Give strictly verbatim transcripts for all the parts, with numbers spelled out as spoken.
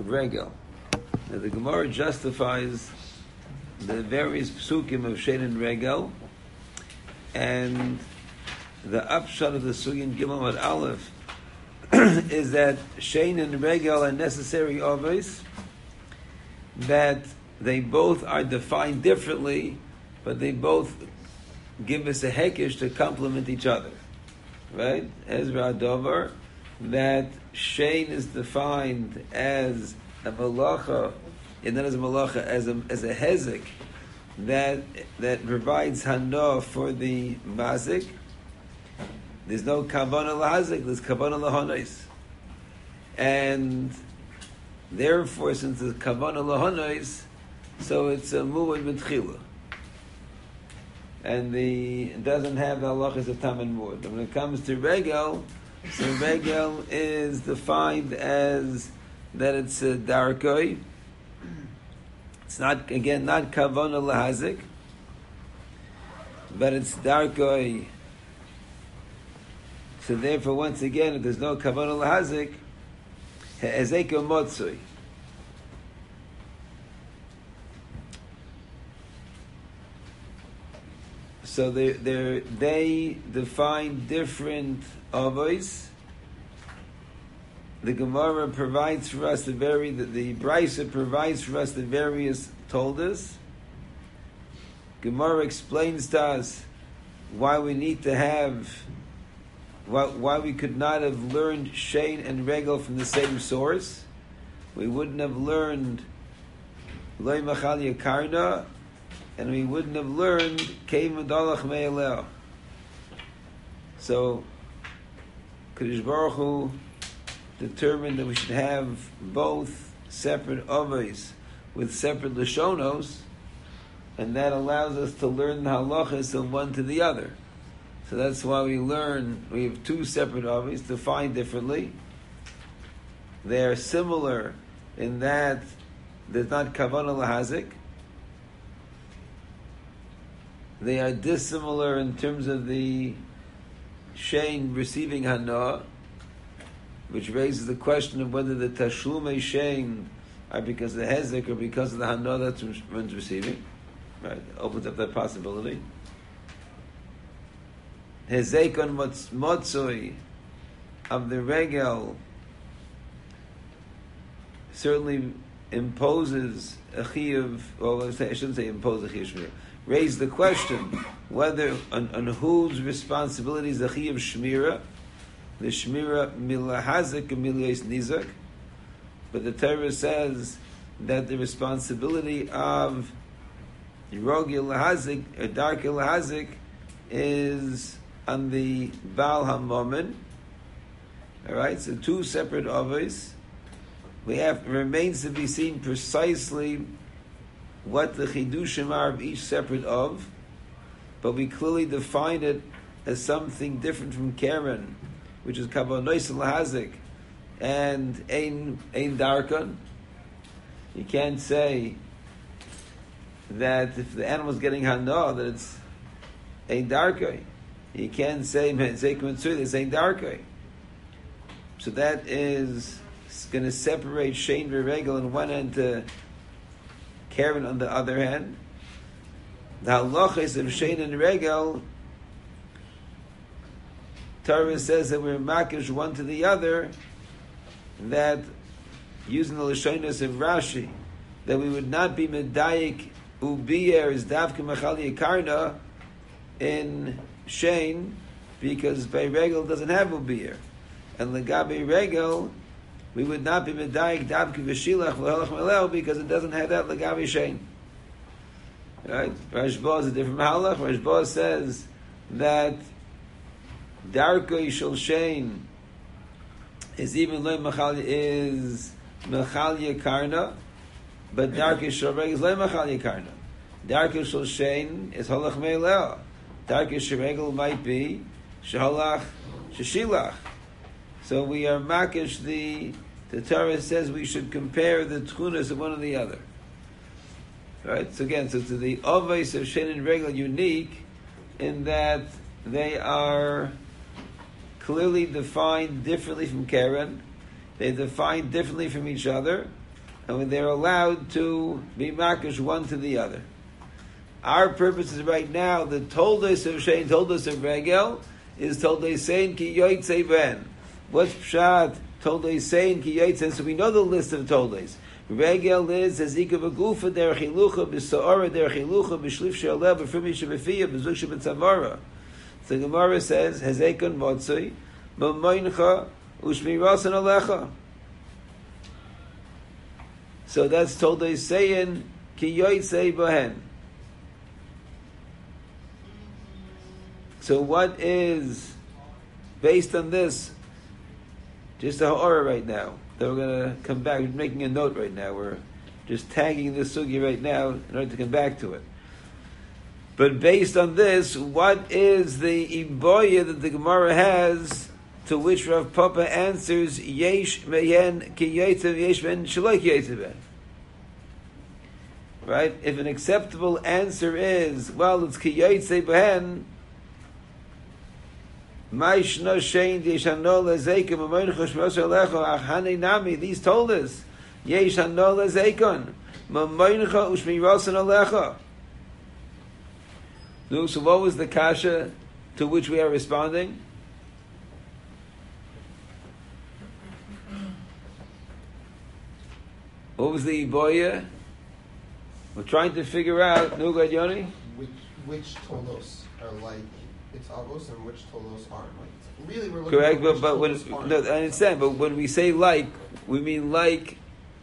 regel. Now the Gemara justifies the various psukim of shein and regel, and the upshot of the sugin Gimel at Aleph is that shein and regel are necessary avos, that they both are defined differently, but they both give us a hekesh to complement each other. Right? Ezra Dover, that shein is defined as a malacha, and not as a malacha, as a as a hezek that that provides hana for the mazik. There's no kavanah lahazik, there's kavanah lahanais, and therefore, since there's kavanah lahanais, so it's a mu'ad mitchila, and the it doesn't have the halachas of tam and mu'ad. When it comes to regel, so regel is defined as that it's a darkoi. It's not, again, not kavanah lahazik, but it's darkoi. So therefore, once again, if there's no kavanah lahazik, he'ezeka motzui. So they they they define different avos. The Gemara provides for us the very the, the Brisa provides for us the various toldas. Gemara explains to us why we need to have why, why we could not have learned shein and regel from the same source. We wouldn't have learned loy machal yakarna, and we wouldn't have learned kei medalach me'eleh. So Kadosh Baruch Hu determined that we should have both separate avos with separate lashonos, and that allows us to learn the halachas from one to the other. So that's why we learn, we have two separate avos defined differently. They are similar in that there's not kavanah lahazik. They are dissimilar in terms of the shein receiving hana, which raises the question of whether the tashlumei shein are because of the hezek or because of the hana that one's receiving. Right, opens up that possibility. Hezek on motzoi of the regel certainly imposes a chiyuv. Well, I shouldn't say impose a chiyuv. Raise the question whether on, on whose responsibility is the chiyuv shmira. The shmira milahazik and milayis nizak, but the Torah says that the responsibility of rogi lahazik or dark lahazik is on the Baal Hamomen. All right, so two separate avos. We have remains to be seen precisely what the chidushim are of each separate of, but we clearly define it as something different from Karen, which is kavonos lahazik and ein ein darkon. You can't say that if the animal is getting hana that it's ein darkon. You can't say mezek mitzvah it's ein darkon. So that is going to separate shein v'regel on one end to Karen on the other hand. The halachas of shein and regel, Torah says that we're makish one to the other, that using the lashonos of Rashi, that we would not be medayik ubiyer is davka machali yakarna in shein, because by regel doesn't have ubiyer, and legabe regel we would not be medayik davka v'shilach v'halach meleo because it doesn't have that legabe shein. Right? Rashba is a different halach. Rashba says that darkei shel shein is even loy machal is machal yakarna, but darkei shel regel is loy machal yakarna. Darkei shel shein is halach meleo. Darkei shel regel might be shehalach sheshilach. So we are makish the the Torah says we should compare the tchunas of one and the other. Right? So again, so to the avos of shein and regel unique in that they are clearly defined differently from Karen. They define differently from each other, and when they're allowed to be makish one to the other. Our purpose is right now, the toldos of Shein, toldos of Regel, is toldos Sein ki yoytzei ben. What's Pshat? Toldos Sein ki yoytzei. So we know the list of toldos. Regel is Hazika v'gufa derech hilucha b'sa'ora derech hilucha b'shlif she'aleh b'frumi she'befiyah b'zuk she'b'tzavara. So the Gemara says Hazekon motzei b'moincha u'shmirasan alecha. So that's toldos Sein ki yoytzei behen. So what is, based on this, just a ha'ara right now, that we're going to come back, we're making a note right now, we're just tagging this sugi right now in order to come back to it. But based on this, what is the iboya that the Gemara has, to which Rav Papa answers, yesh meyen ki yetzev, yesh meyen shaloi ki yetzev. Right? If an acceptable answer is, well, it's ki yetzev behen, these told us, Yesh Hanol Zekon, Mamoincha Ushmirasan Alecha. So what was the kasha to which we are responding? What was the iboya? We're trying to figure out, Nugad Yoni? Which, which tolos are like it's avos and which tolos aren't. Like, really, we're looking correct, at but which but when, tolos aren't. no, I understand. But when we say like, we mean like.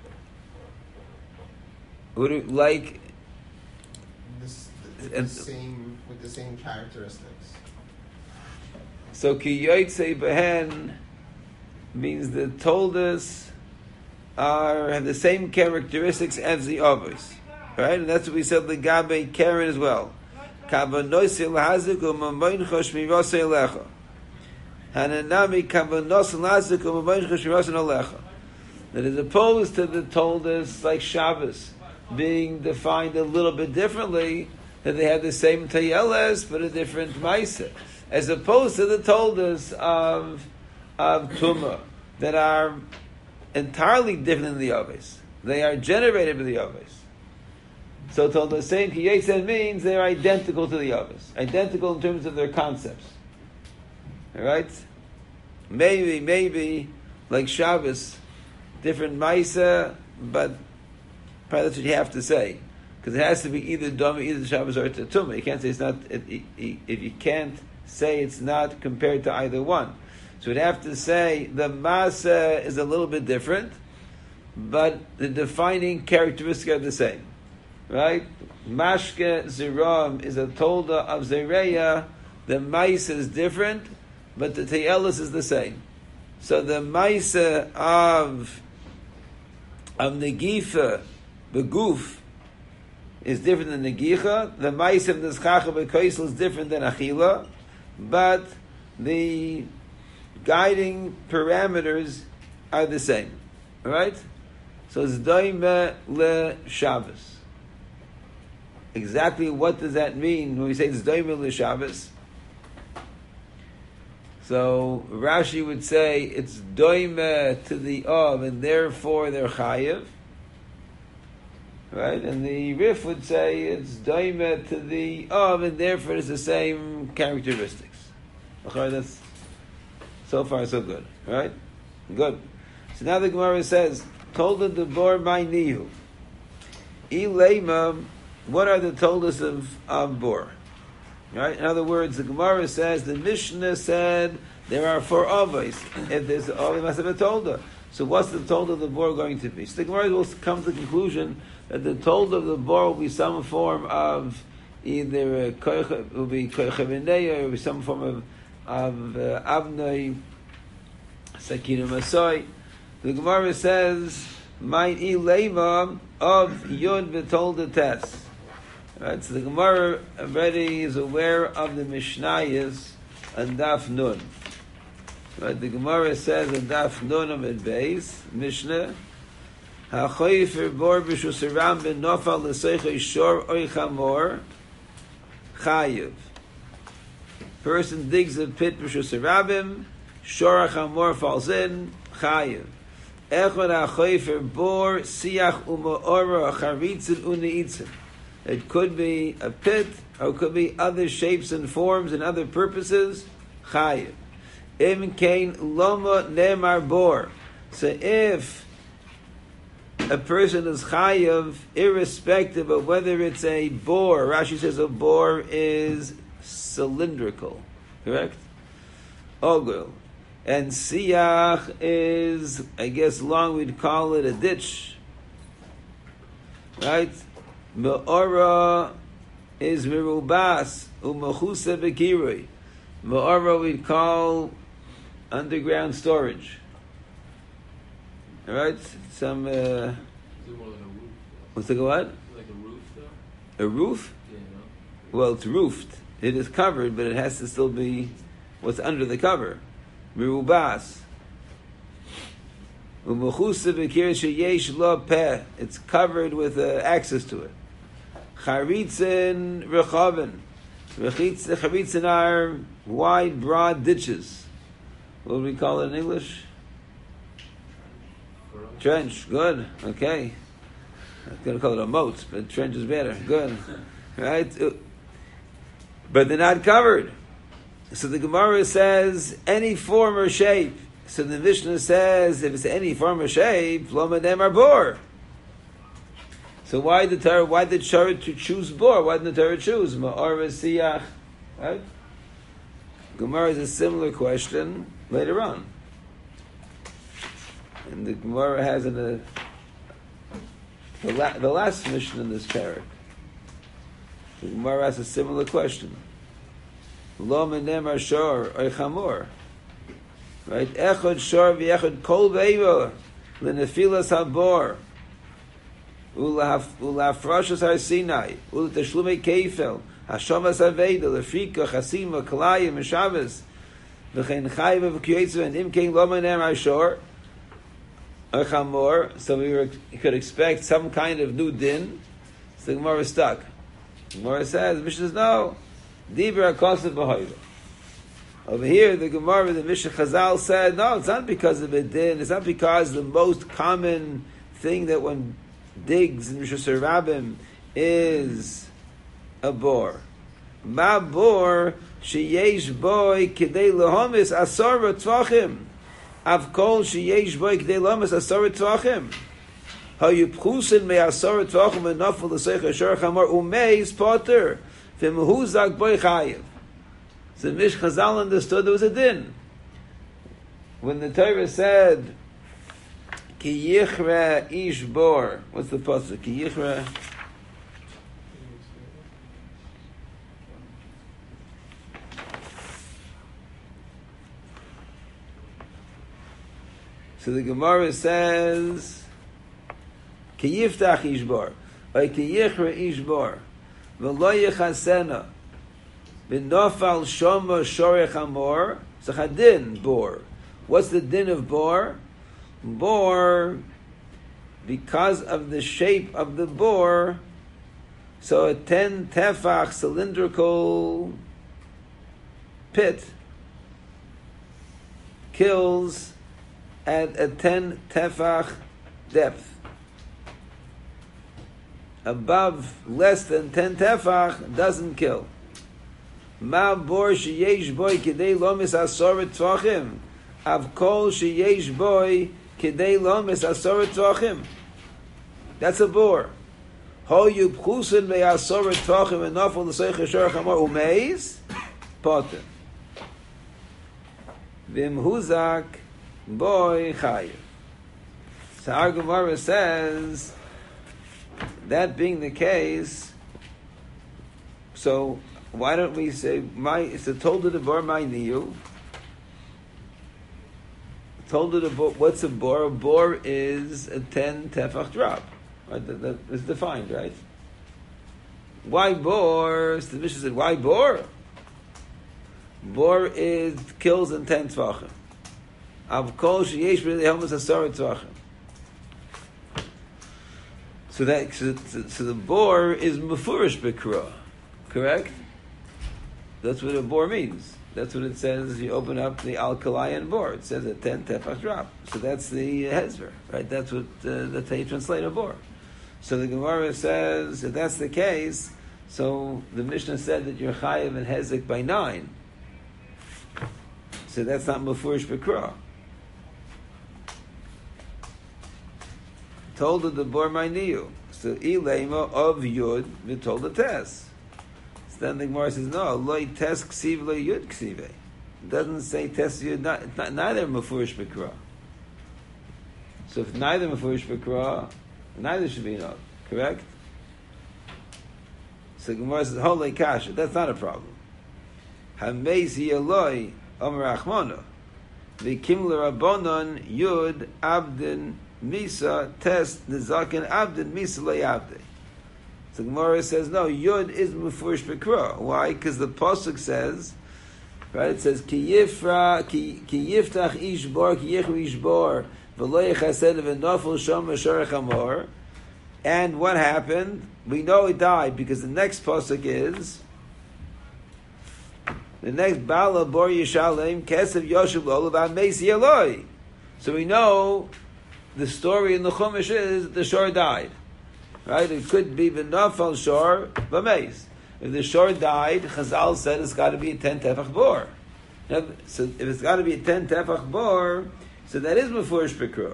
What do, like? This, the, and, the same with the same characteristics. So ki yotzei behen means the toldos are have the same characteristics as the avos, right? And that's what we said the gabe Karen as well. Kavanos lahazik u'mamoin choshmi rosei lecha. Hananami kavanos lahazik u'mamoin choshmi rosei lecha. That is opposed to the toldos like Shabbos being defined a little bit differently, that they have the same tayeles but a different ma'aseh, as opposed to the toldos of of Tumah that are entirely different than the others. They are generated by the others. So toldos saying ki yetzer means they're identical to the others, identical in terms of their concepts. All right, maybe maybe like Shabbos, different ma'aseh, but probably that's what you have to say, because it has to be either Dama, either Shabbos or Tumah. You can't say it's not. It, it, it, if you can't say it's not compared to either one, so you'd have to say the Masa is a little bit different, but the defining characteristics are the same, right? Mashke Ziram is a tolda of Zereya. The Maisa is different, but the Te'elis is the same. So the Maisa of of Negifa, the Guf, is different than Negicha. The Maisa of Nizchacha B'Koisel is different than Achila, but the guiding parameters are the same. All right? So it's Doime Le Shabbos. Exactly what does that mean when we say it's Doime Le Shabbos? So Rashi would say it's Doime to the Av, and therefore they're Chayev. Right? And the Rif would say it's Doime to the Av, and therefore it's the same characteristics. Okay, that's so far so good. Right? Good. So now the Gemara says, Tolda the Bor my Nihu. Ilema, what are the toldas of, of Bor? Right? In other words, the Gemara says, the Mishnah said there are four avos. If there's an avos, must have a tolda. So what's the tolda of the Bor going to be? So the Gemara will come to the conclusion that the tolda of the Bor will be some form of either a koich, it will be koich v'neya, or it will be some form of of uh, avnei, sakina masoi. The Gemara says, "Mein ilema of yud v'tolda tes." Right, so the Gemara already is aware of the Mishnayos and Daf Nun. Right, the Gemara says in Daf Nun Amid Beis Mishnah, "Hachoyfer bor b'shusaram ben nofal l'seicha shor oy chamor chayiv." Person digs a pit b'shusarabim, shor chamor falls in, chayiv. Echad HaChofer Bor Siach U'Ma'ora Charitzin U'Neitzin. It could be a pit, or it could be other shapes and forms and other purposes. Chayiv. Im Kain Loma Nemar Bor. So if a person is chayiv, irrespective of whether it's a bore. Rashi says a bore is cylindrical, correct? Ogul. And siyach is, I guess, long we'd call it a ditch, right? Me'ora is mirubas, u'mechusa b'kirui. Me'ora we'd call underground storage. All right, some. Uh, Is it more like a roof? what's it what? Like a roof, though. A roof? Yeah, you know? Well, it's roofed. It is covered, but it has to still be what's under the cover. Mirubas. U'mechusa b'kir sheyesh lo peh. It's covered with uh, access to it. Charitzin rechavin. Charitzin are wide, broad ditches. What do we call it in English? Trench, good, okay. I'm going to call it a moat, but trench is better, good. Right? But they're not covered. So the Gemara says, any form or shape. So the Mishnah says, if it's any form or shape, lo medem arbor. So why did the Torah, why did Torah to choose bor? Why didn't the Torah choose ma'or v'siyach? Right? Gemara is a similar question later on. And the Gemara has in the the, la, the last mission in this parak. The Gemara has a similar question. Lo menem ashor or chamor, right? Echad shor v'echad kol beivo l'nefilas habor ulafrashas har Sinai ulatashlume keifel hashamas aveda lefrika chasima kalayim mishavas v'chein chayv v'kiyetzu and imkein lo menem ashor. Chamor, so we were, you could expect some kind of new din. So the Gemara is stuck. The Gemara says, the Mishnah says, no. Dibra kosev b'hoyva. Over here, the Gemara, the Mishnah Chazal said, no, it's not because of a din. It's not because the most common thing that one digs in Rosh Hashanah is a bore. Ma bor sheyesh boy kidei lehomis asara tvachim. Av kol sheyesh boy k'dei lamas asara tvachim. Hayupchusin me asara tvachim and nafel l'seich asher chamor umeis potter v'mehuzak boy chayiv. So Mish Chazal understood there was a din. When the Torah said ki yichra ish bor, what's the pasuk? Ki yichra. So the Gemara says, "Ki yiftach ishbar, or ki yichra ishbar, v'lo yichasena, v'nofal shoma shorech amor." So chadin bor. What's the din of bor? Bor, because of the shape of the bor, so a ten tefach cylindrical pit kills at a ten tefach depth. Above less than ten tefach doesn't kill. Ma bor sheyesh boy kidei lomis asoret tvachim. Av kol sheyesh boy kidei lomis asoret tvachim. That's a bor. Ho yubchusin me asoret tvachim and nafal l'seich yashor chamor umeis potem. Vim huzak boy chayiv. So our Gemara says, that being the case, so why don't we say my? It's a told the bar my niyu. Told the bar. What's a bor? A bor is a ten tefach drop. Right? That, that is defined, right? Why bor? So the Mishnah said, why bor? Bor is kills in ten tefachim. Av kol sheyesh b'nei helmas asar tzvachim. So that so, so the bor is mefurish b'kra, correct? That's what a bor means. That's what it says. You open up the Al-Kalayan board. It says a ten tefach drop. So that's the hezver, right? That's what uh, the Tay translator bore. So the Gemara says, if that's the case, so the Mishnah said that you're chayiv and hezek by nine. So that's not mufurish b'kra. Told the bor ma'niyu. So ilema of yud v'told the tes. Then the Gemara says, no, loy tes ksiv loy yud ksive. It doesn't say tes yud, not, it's not, neither mafurish b'kra. So if neither mafurish b'kra, neither should be enough, correct? So the Gemara says, holei kasha, that's not a problem. Hamezi eloi omer achmona. V'kim l'rabonon yud abdin misa tes nizaken abdin misa loy abdin. So Gemara says, no, Yud is Mufurish B'Kra. Why? Because the Pasuk says, right, it says, Ki yifra, ki yiftach ish bar, ki yichu ish bar, v'lo yechased v'nofel shom v'shorech amor. And what happened? We know he died, because the next Pasuk is, the next Bala Bor Yishalem, Kesev Yoshev Lolav Amesi Eloi. So we know the story in the Chumash is the Shor died. Right? It could be v'nafal shor v'meis. If the shor died, Chazal said it's got to be a ten tefach bor. So if it's got to be a ten tefach bor, so that is mefurish b'kra.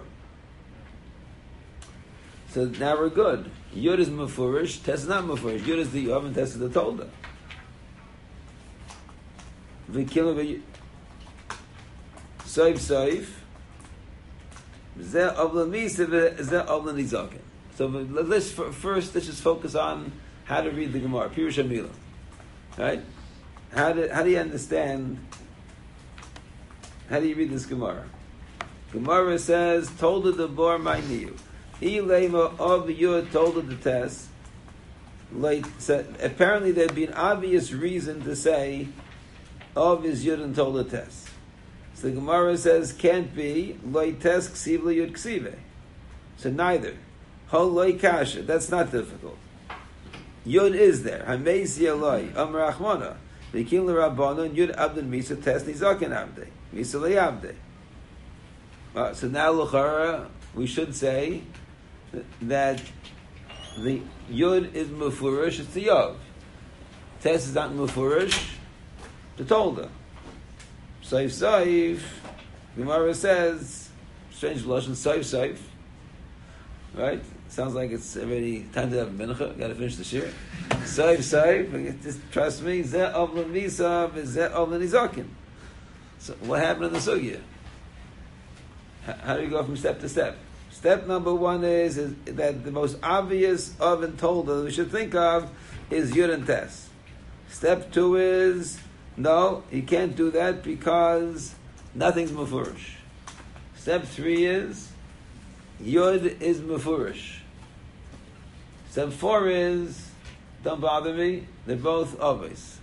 So now we're good. Yud is mefurish, tes is not mefurish. Yud is the yov and tes is the tolda. V'kilu v'yud. Soif soif. Zeh avla misa v'zeh avla nizaken. So let's first let's just focus on how to read the Gemara, Pirush Hamila, right? How do how do you understand? How do you read this Gemara? Gemara says, "Told the bor ma'niyu, ilema of yud told the test." Like apparently there'd be an obvious reason to say of is yud and told the test. So the Gemara says can't be loy tes ksiv yud ksive. So neither. Holoi kasha. That's not difficult. Yud is there. Hamezi Eloi. Amar Achmona. V'kim l'Rabbana. Yud abdin misa tes nizaken abde. Misa le'abde. Uh, so now l'chara we should say that the Yud is mufurish. It's the Yov. Tes is not mufurish. The Tolda. Saif Saif. Gemara says strange lashon. Saif Saif. Right? Sounds like it's already time to have mincha. Got to finish the shir. Saif, saif. Just trust me. Zeh avla misa, zeh avla nizakin. So what happened in the sugya? How do you go from step to step? Step number one is, is that the most obvious of and told that we should think of is yud and tes. Step two is no, you can't do that because nothing's mufurish. Step three is Yud is mefurish. Step four is, don't bother me, they're both obvious.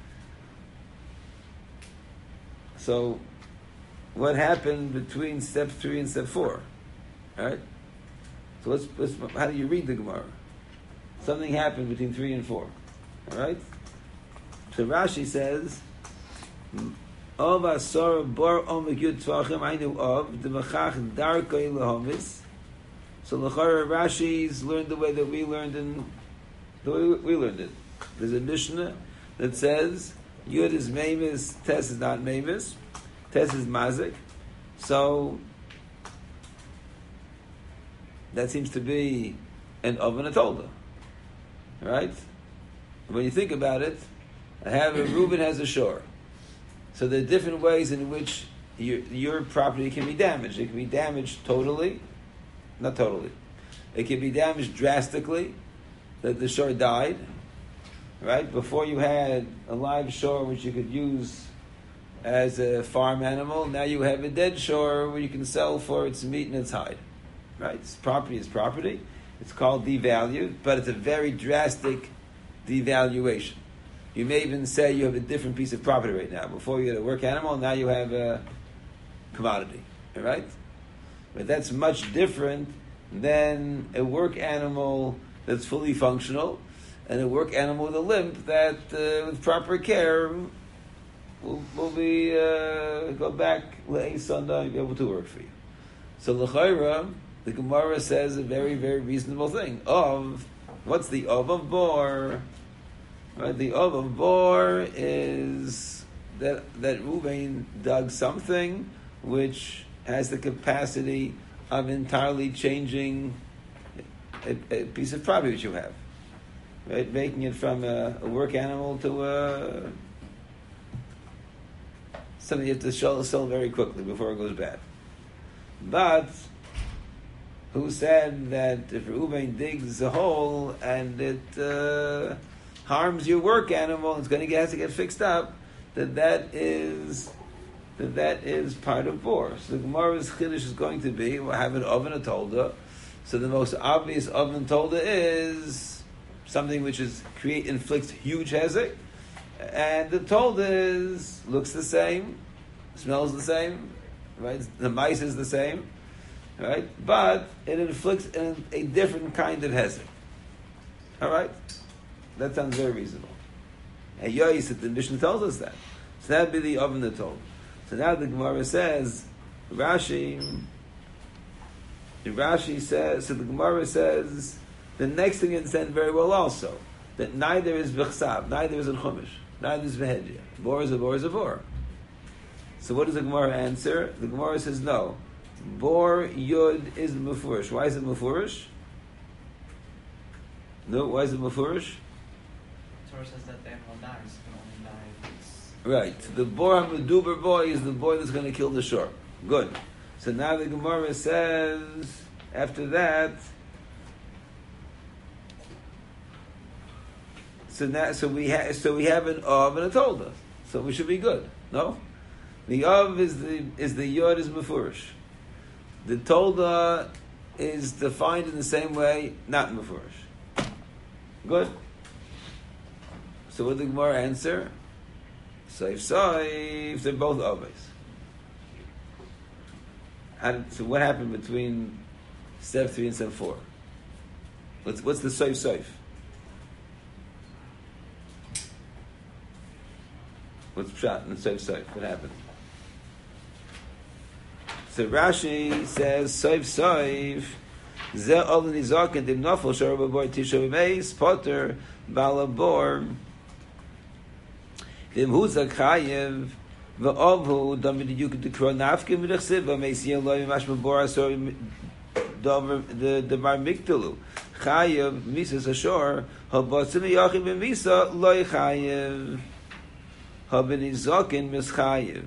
So, what happened between step three and step four? Alright? So let's, let's, how do you read the Gemara? Something happened between three and four. Alright? So Rashi says, Of asor bar omek yud tvachim ainu of the mechach darkei lehomis. So l'chara Rashi's learned the way that we learned in the way we learned it. There's a Mishnah that says yud is meimis, tes is not meimis, tes is mazik. So that seems to be an of and a tolda, right? When you think about it, I have a Reuben has a shore. So there are different ways in which your, your property can be damaged. It can be damaged totally, not totally. It can be damaged drastically, that the shore died, right? Before you had a live shore which you could use as a farm animal, now you have a dead shore where you can sell for its meat and its hide, right? It's property is property. It's called devalued, but it's a very drastic devaluation. You may even say you have a different piece of property right now. Before you had a work animal, now you have a commodity, right? But that's much different than a work animal that's fully functional and a work animal with a limp that, uh, with proper care, will will be uh, go back le'ei Sunday and be able to work for you. So l'chayra, the Gemara says a very very reasonable thing. Of what's the of of bor? Right, the of of bor is that that Reuven dug something which has the capacity of entirely changing a, a piece of property that you have, right? Making it from a, a work animal to a something you have to sell, sell very quickly before it goes bad. But who said that if Reuven digs a hole and it uh, harms your work animal, it's going to get has to get fixed up, that that is that that is part of bor. So the Gemara's chiddush is going to be we'll have an oven a tolda. So the most obvious oven tolda is something which is create inflicts huge hezek, and the tolda is looks the same, smells the same, right? The mice is the same, right? But it inflicts a, a different kind of hezek. All right, that sounds very reasonable. And Yois, the Mishnah tells us that. So that'd be the oven that told. So now the Gemara says, Rashi, Rashi says, so the Gemara says, the next thing is said very well also, that neither is Bechsav, neither is in Chumash, neither is Behedya. Bor is a bor is a bor. So what does the Gemara answer? The Gemara says no. Bor Yud is Mufurish. Why is it Mufurish? No, why is it Mufurish? Torah says that the animal dies, can only die if it's... Right. The bor hameduber boy is the boy that's going to kill the shore. Good. So now the Gemara says, after that, so now, so we have, so we have an of and a tolda. So we should be good. No, the of is the is the yod is mefurish. The tolda is defined in the same way, not mefurish. Good. So what did the Gemara answer? Saif Saif, they're both always. So what happened between step three and step four? What's, what's the Saif Saif? What's Pshat in the Saif Saif? What happened? So Rashi says Saif Saif Ze Ol Nizaken Dim Nafel Shor B'Bor Tisha B'Meis Potter Balabor Dim Huzak Chayev V'Ovhu Damid Yuk Dekro Nafkim V'Dechsiv V'Meis Yeloi Mash B'Bor Asor Dover the the Bar Mikdalu Chayev Misas Ashor Habatzim Yachim V'Misa Loi Chayev Habin Nizaken Mischayev.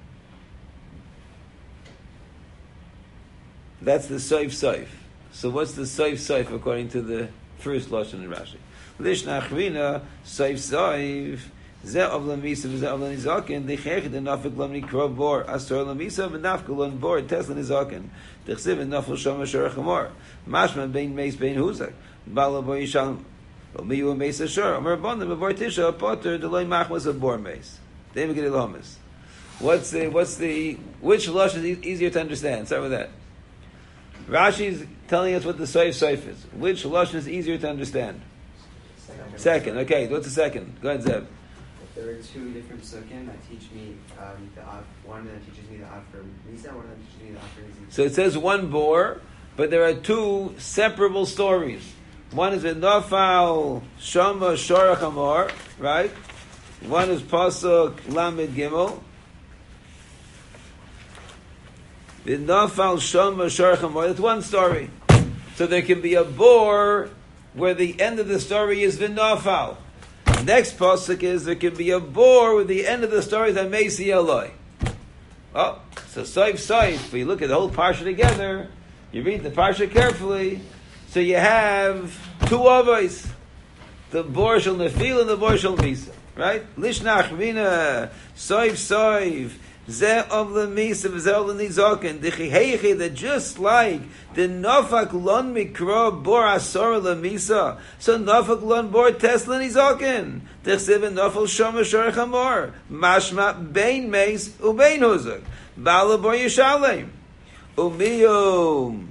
That's the Saif Saif. So what's the Saif Saif according to the first Lashon in Rashi? Lish Nachrina Saif Saif Ze of Lamisa Ze of Lanizaken Dechech the Nafik Lamni Krov Bor Astor Lamisa V'Nafkulon Bor Tesla Nizaken Dechsiv and Nafil Shom Asher Chamor Mashman Bein Meis Bein Huzak Bala Bor Yishalom Omiyu Meis Asher Omer Bonda Bor Tisha Potter Deloy Machmas of Bor Meis David Gidel Homis. What's the what's the which Lashon is easier to understand? Start with that. Rashi is telling us what the Saif Saif is. Which Lashon is easier to understand? Second. Second. Okay, what's the second? Go ahead, Zeb. If there are two different sukkim that teach me um, the av, one that teaches me the av for Misa, one that teaches me the av for Nisi. So it says one bor, but there are two separable stories. One is in Nafal Shama Shorach Amor, right? One is Pasuk Lamed Gimel. V'nafal shama sharcham. That's one story. So there can be a bor where the end of the story is v'nafal. Next pasuk is there can be a bor where the end of the story is amesi eloi. Oh, so saif saif. If you look at the whole parsha together, you read the parsha carefully. So you have two avos: the bor shel nefil and the bor shel misa. Right? Lishnach mina saif saif. Ze of the Misa v'zel the Nizaken Dichiheichi that just like the Nafak Lon Mikro Bor Asor the Misa, so Nafak Lon Bor Tesla Nizaken Dichsiv and Nafal Shoma Shor Chamor Mashma Bein Meis Ubein Huzak Bala Bor Yishalem Umiyum.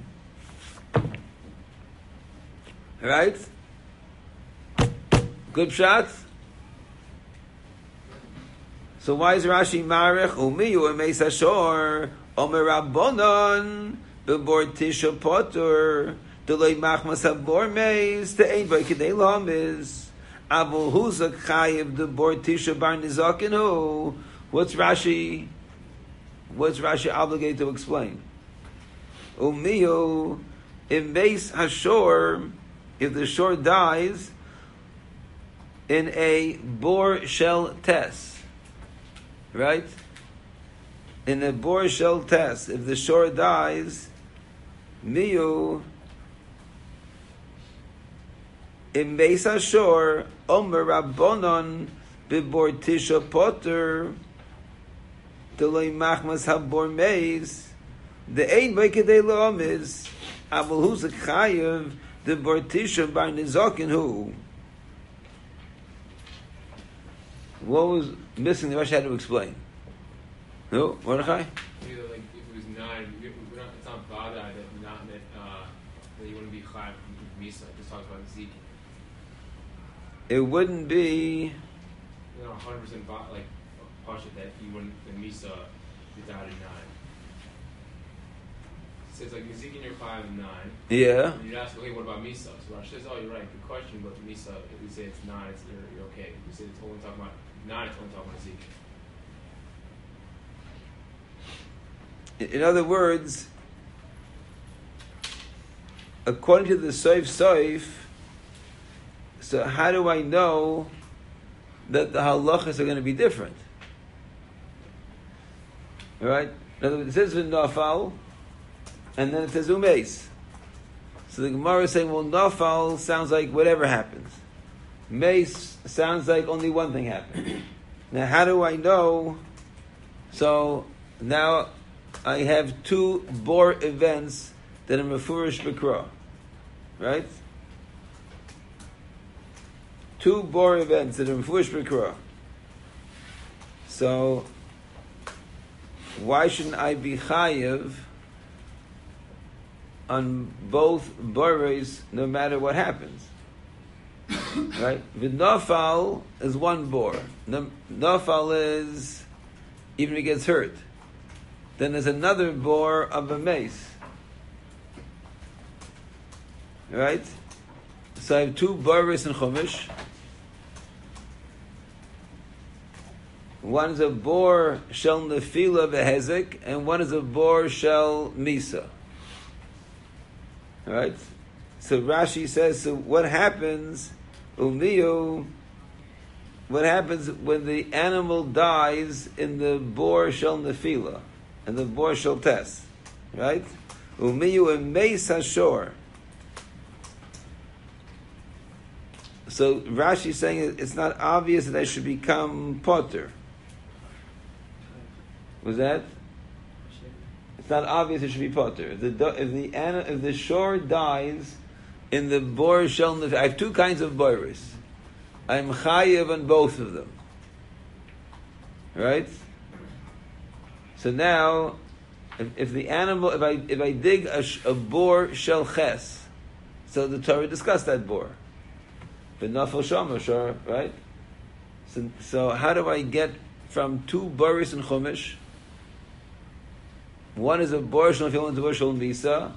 Right? Good shot. So why is Rashi marich umiyu emeis hashor omer rabbonon bebor tisha potur delay machmas habor meis to ein by kedei lamis avul huzak chayiv the bor tisha bar nizakin hu. What's Rashi? What's Rashi obligated to explain? Umiyu emeis hashor, if the shore dies in a bor shell test, right? In a bor shell test, if the shore dies, miyu in beis hashor omer rabbonon bibor tisha potter delay machmas habor meis the ein b'kedei lo'amiz avol hu zekayev the bor tisha bar nizakin hu. What was missing? The Rashi had to explain. No, Mordechai? Either like if it was nine, we, we don't, it's not Vadai that not that uh, that you wouldn't be Chayav from Misa. It just talks about Zeke. It wouldn't be. You know, hundred percent like Pasha that you wouldn't the Misa you died at nine. It says like Zeke in your five and nine. Yeah. And you ask, okay, what about Misa? So Rashi says, oh, you're right, good question, but Misa, if we say it's nine, it's you're, you're okay. If we say it's only talking about nine, it's only talking about Zeke. In other words, according to the Soif Soif, so how do I know that the halachas are going to be different? All right? In other words, it says v'nafal, and then it says umeis. So the Gemara is saying, well, nafal sounds like whatever happens. Meis sounds like only one thing happened. Now, how do I know? So now I have two bor events that are mefurish b'kra, right? Two bor events that are mefurish b'kra. So why shouldn't I be chayiv on both boros no matter what happens? Right? V'nafal is one bor. Nafal is even if he gets hurt. Then there's another bor of a mace. Right? So I have two boros in Chumash. One is a bor shel nefila v'hezek, and one is a bor shel misa. Right? So Rashi says, so what happens, umiyu, what happens when the animal dies in the bor shel nefila, and the bor shel tes, right? Umiyu and meis hashor. So Rashi is saying it's not obvious that I should become potter. Was that? It's not obvious it should be potter. If the if the if the shore dies in the bor shel nefila, I have two kinds of boros. I'm chayiv on both of them. Right? So now, if, if the animal, if I if I dig a, a bor shel ches, so the Torah discussed that bor. V'nafal shama, sure, right? So, so how do I get from two boros in Chumash? One is a bor shel nefila and a bor shel misa.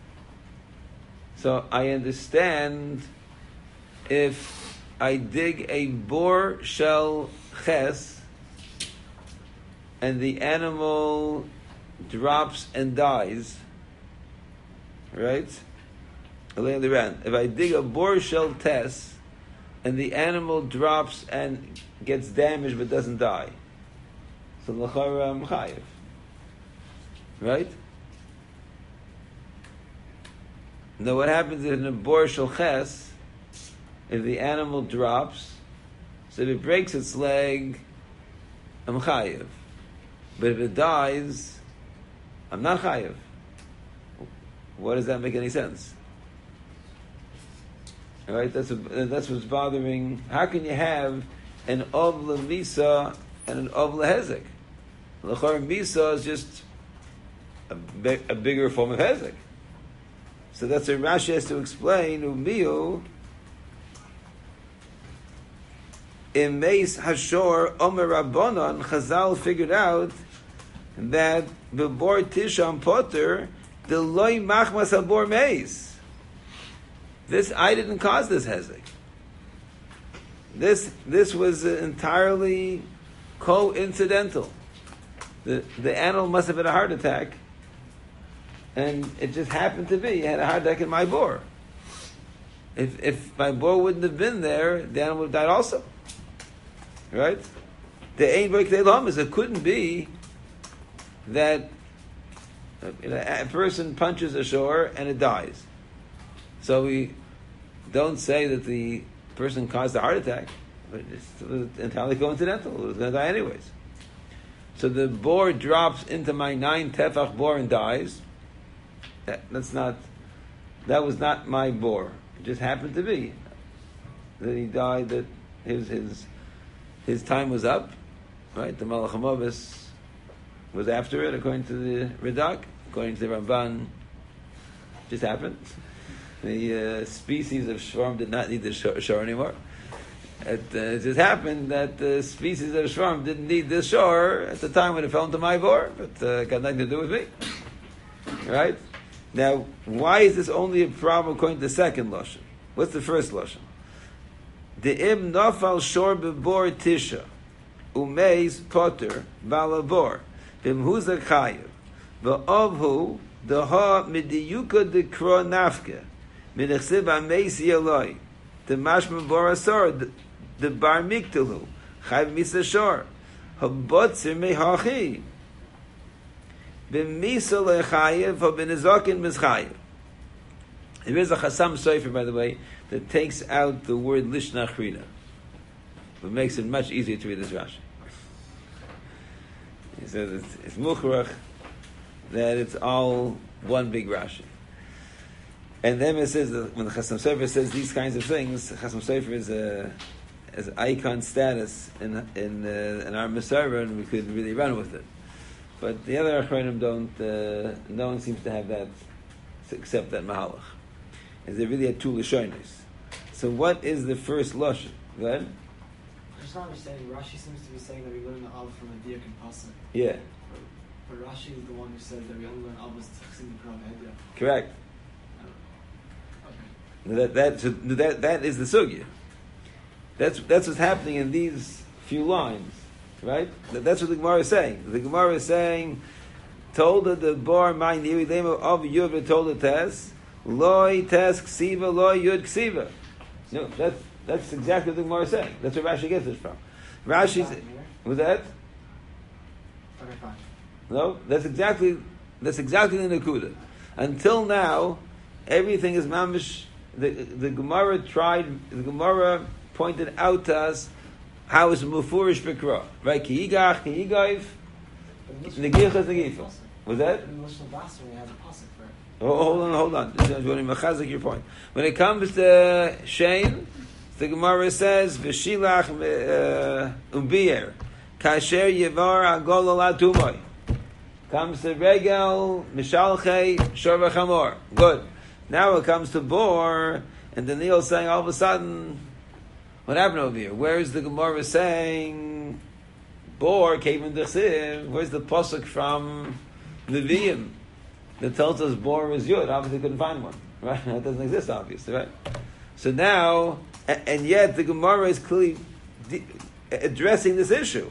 So I understand if I dig a bor shel ches and the animal drops and dies, right? If I dig a bor shel tes and the animal drops and gets damaged but doesn't die, so l'chara I'm chayiv, right? Now what happens in a bor shel ches? If the animal drops, so if it breaks its leg, I'm chayiv. But if it dies, I'm not chayiv. What does that make any sense? All right, that's a, that's what's bothering. How can you have an ov misa and an ov lehezek? L'chor misa is just a, bi- a bigger form of hezek. So that's what Rashi has to explain. Umiyu. in Meis Hashor Omer Rabbanon, Chazal figured out that bebor Tisham Potter the loy machmas habor meis. This I didn't cause this hezek. This this was entirely coincidental. The the animal must have had a heart attack, and it just happened to be it had a heart attack in my bore. If if my bore wouldn't have been there, the animal would have died also. Right? The ein v'kdei is it couldn't be that you know, a person punches a shore and it dies. So we don't say that the person caused a heart attack, but it's entirely coincidental. It was going to die anyways. So the boar drops into my nine tefach boar and dies. That, that's not. That was not my boar. It just happened to be that he died. That his his his time was up. Right, the Malach HaMavis was after it, according to the Radak, according to the Ramban. Just happened. The uh, species of shvarm did not need the shore, shore anymore. It, uh, it just happened that the species of shvarm didn't need this shore at the time when it fell into my bore, but uh, got nothing to do with me. Right? Now, why is this only a problem according to the second lashon? What's the first lashon? The im nafal shor bebor tisha umeis potter balabor bimhuza chayev va'avhu daha midiyuka dekro nafke midachsiv ameis yeloi the mashma borasor the bar miktalu chayv misa shor habotzir mehachi b'misa lechayev habinizakin mischayev. There is a Chasam Sofer, by the way, that takes out the word Lishna Chrina, but makes it much easier to read this Rashi. He says it's, it's Mukhrach, that it's all one big Rashi. And then it says that when the Chasam Sofer says these kinds of things, Chasam Sofer is a as icon status in in uh, in our Masara, and we could really run with it. But the other Achronim don't. Uh, no one seems to have that, except that Mahalach. Is there really a two lashonos? So what is the first lashon? Go ahead. I'm just not understanding. Rashi seems to be saying that we learn the Av from a Diak and Pasuk. Yeah. But, but Rashi is the one who says that we only learn Avos Tachsim Krav Hedya. Correct. Okay. That that so that that is the sugya. That's that's what's happening in these few lines, right? That, that's what the Gemara is saying. The Gemara is saying, told the bar my niri lema of yuv told the test. Loi tes ksiva, loi yud ksiva. No, that's that's exactly what the Gemara is saying. That's where Rashi gets this from. Rashi's was that? Okay, fine. No, that's exactly that's exactly the Nakuda. Until now, everything is mamish. The the Gemara tried. The Gemara pointed out to us how it's mufurish b'kra. Right? Ki yigach, ki yigav. Negichas negifa. Was that? In the Lishon Basra, we have a Pasuk for it. Oh, hold on, hold on. This is going to machazik your point. When it comes to Shane, the Gemara says, "V'shilach umbier kasher yevar agol alatumay." Comes to regel mishalchei shor v'chamor. Good. Now it comes to bor, and the Neil saying all of a sudden, what happened over here? Where is the Gemara saying bor came in the chsiv? Where's the pasuk from Nevi'im that tells us bor is yud? Obviously couldn't find one, right? That doesn't exist, obviously, right? So now, and, and yet the Gemara is clearly de- addressing this issue.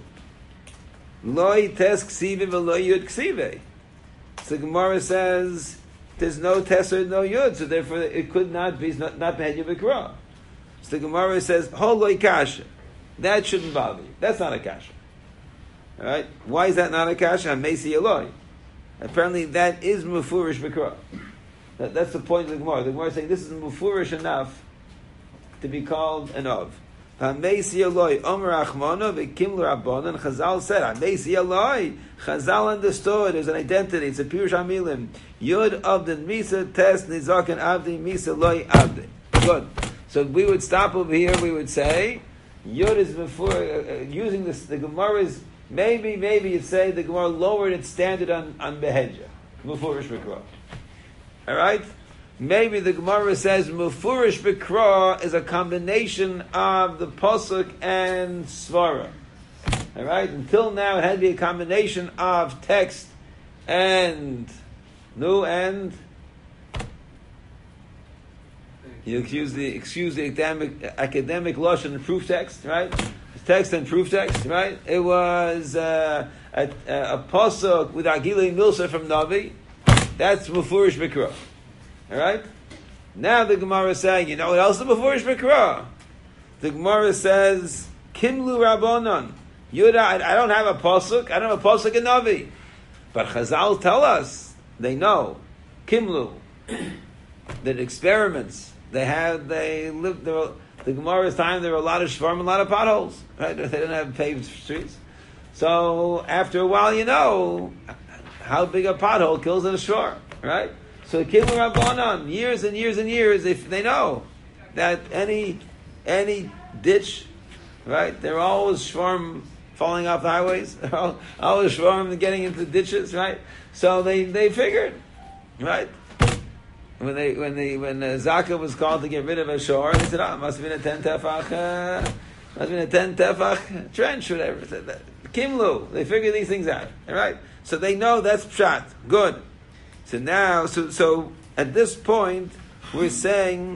Loi tes ksive v'lo yud ksive. So the Gemara says there's no tes or no yud, so therefore it could not be, it's not not behedya v'kra. So the Gemara says ho loi kasha. That shouldn't bother you. That's not a kasha. All right? Why is that not a kasha? Mesi Eloi. Apparently that is mufurish b'kra. That, that's the point of the Gemara. The Gemara is saying this is mufurish enough to be called an of. Mesi Eloi Omer Achmona v'kim l'Rabbanan. Chazal said Mesi Eloi. Chazal understood there's an identity. It's a pirush hamilim. Yud avdin misa tes nizaken avdi misa loy avdi. Good. So we would stop over here. We would say Yud is before uh, using this. The Gemara is maybe maybe you'd say the Gemara lowered its standard on on behedja before Rishbekra. All right. maybe the Gemara says Mufurish Bikra is a combination of the Pasuk and Svara. All right? Until now, it had to be a combination of text and nu and you excuse the excuse the academic academic lashon and proof text, right? Text and proof text, right? It was uh, a, a, a pasuk with Agilei Milsa from Navi. That's Mufurish Bikra. All right. Now the Gemara is saying, you know what else is Mufurish Bikra? The Gemara says Kimlu Rabbanon. Yuda, I, I don't have a pasuk. I don't have a pasuk in Navi, but Chazal tell us they know Kimlu that experiments. They had, they lived, there were, the Gemara's time, there were a lot of shvarim, a lot of potholes, right? They didn't have paved streets. So, after a while, you know, how big a pothole kills in a shvar, right? So, Kilu Rabbanan, years and years and years, if they know that any, any ditch, right? There are always shvarim falling off the highways, all, always shvarim getting into ditches, right? So, they, they figured, right? When they when they when uh, Zaka was called to get rid of a shore, they said, "Oh, it must have been a ten tefach, uh, must have been a ten tefach trench, whatever." Kimlu, they figure these things out, all right? So they know that's pshat. Good. So now, so so at this point, we're saying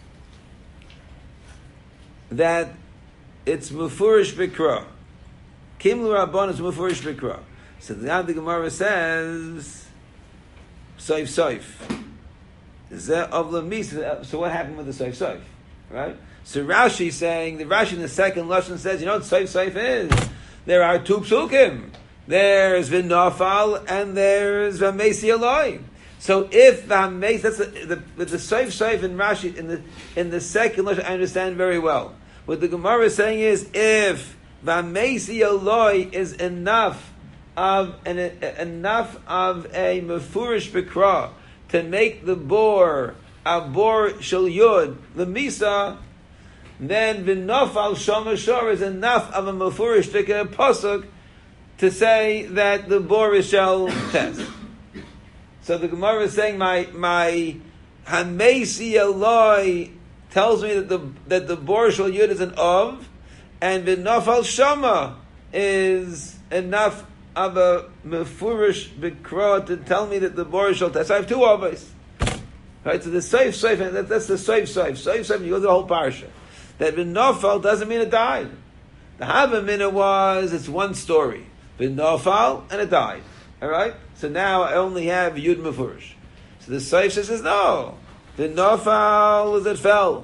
that it's mufurish bikra. Kimlu Rabban is mufurish bikra. So now the Gemara says, "Soif soif." So what happened with the Soif Soif? Right? So Rashi is saying, the Rashi in the second lesson says, you know what Soif Soif is? There are two psukim. There's V'nafal and there's V'mesi Eloi. So if V'mesi, that's the, the, the Soif Soif in Rashi, in the, in the second lesson, I understand very well. What the Gemara is saying is, if V'mesi Eloi is enough of, an, enough of a Mefurish Bikra, to make the bor a bor shel yud the misa, then v'nafal shama shor is enough of a mefurish tika pasuk to say that the bor is shel test. So the Gemara is saying my my hamesi eloi tells me that the that the bor shel yud is an of, and v'nafal shama is enough of a mefurish bikra to tell me that the bor shel test. I have two avos, right? So the safe safe, that, that's the safe safe safe safe. You go to the whole parsha. That v'nafal doesn't mean it died. The havamina was it's one story, v'nafal and it died. All right. So now I only have yud mefurish. So the safe says no. V'nafal is it fell.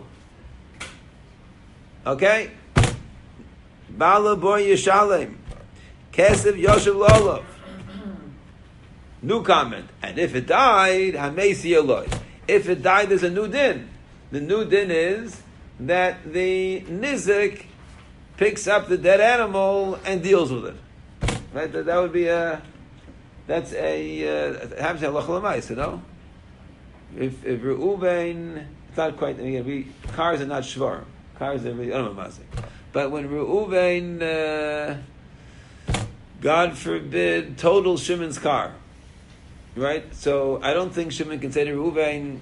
Okay. Bala bor yishalem. Kesef Yoshev Lolav. New comment. And if it died, Hamesi Eloi. If it died, there's a new din. The new din is that the Nizik picks up the dead animal and deals with it. Right? That, that would be a, that's a, uh, happens to halach l'maisa, you know? If, if Reuven, it's not quite, again, we, cars are not shvar. Cars are really, I don't know, but when Reuven, uh, God forbid, total Shimon's car, right? So I don't think Shimon can say to Reuven,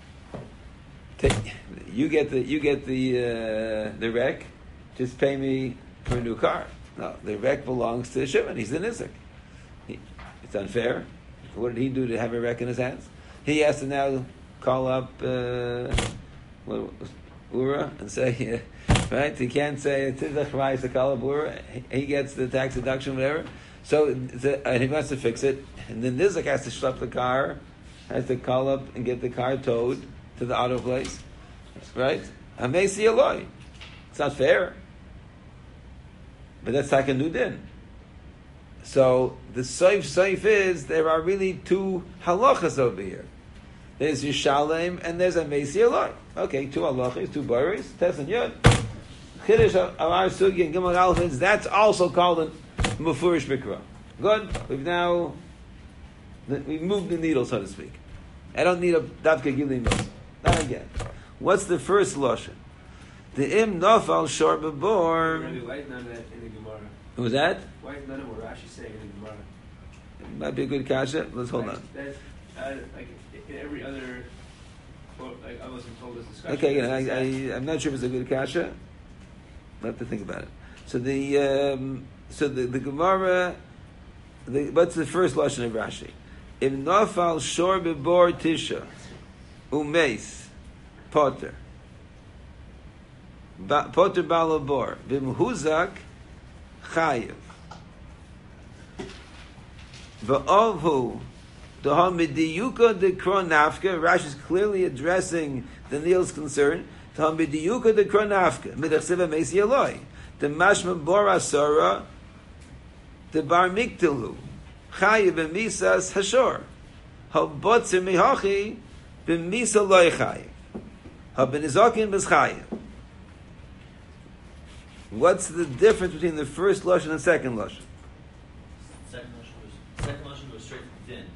"You get the you get the uh, the wreck, just pay me for a new car." No, the wreck belongs to Shimon. He's the nizik. He, it's unfair. What did he do to have a wreck in his hands? He has to now call up uh, what, Ura and say. Right? He can't say he gets the tax deduction, whatever. So the, and he wants to fix it, and then Nizik has to schlep the car, has to call up and get the car towed to the auto place. Right? Hamesi Eloi. It's not fair. But that's like a new din. So the soif soif is there are really two halachas over here. There's Yishalem and there's Hamesi Eloi. Okay, two halachas, two baris, tes and yud. Chiddush of our sugi and Gimel Aleph, that's also called a mufurish bikra. Good. We've now we've moved the needle, so to speak. I don't need a davka gilin nos. Not again. What's the first lashon? The im nafal shor bebor. Why is none of that in the Gemara? Who was that? Why is none of what Rashi saying in the Gemara? It might be a good kasha. Let's hold Right. on. That's, uh, like in every other Well, I, I wasn't told this discussion. Okay, again, I, I, I'm not sure if it's a good kasha. I'll have to think about it. So the um, so the, the Gemara, the, what's the first lashon of Rashi? Im nafal shor bebor tisha umeis potter ba, potter balabor vim huzak chayiv va'ovhu Daha midiyuka de kronafka. Rashi is clearly addressing the Nil's concern. Daha midiyuka de kronafka midachsiva meisi aloi the mashma bora sora the bar miktilu chayiv b'misas hashor habotzer mihachi b'misa loy chayiv habenizakin b'schayiv. What's the difference between the first lashon and the second lashon? Second lashon goes. Second lashon goes straight to the din.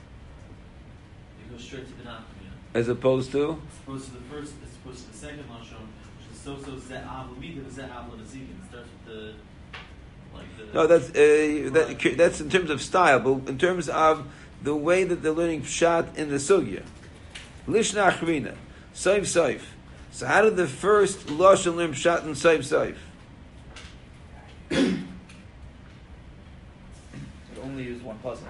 It goes straight to the nafkamina. As opposed to? As opposed to the first, as opposed to the second lashon, which is so so zeh avlamida, zeh avlamazikin. It starts with the like the. No, that's uh, that, that's in terms of style, but in terms of the way that they're learning pshat in the sugya. Lishna achrina, soif soif. So how did the first lashon learn pshat and soif soif? It only used one puzzle.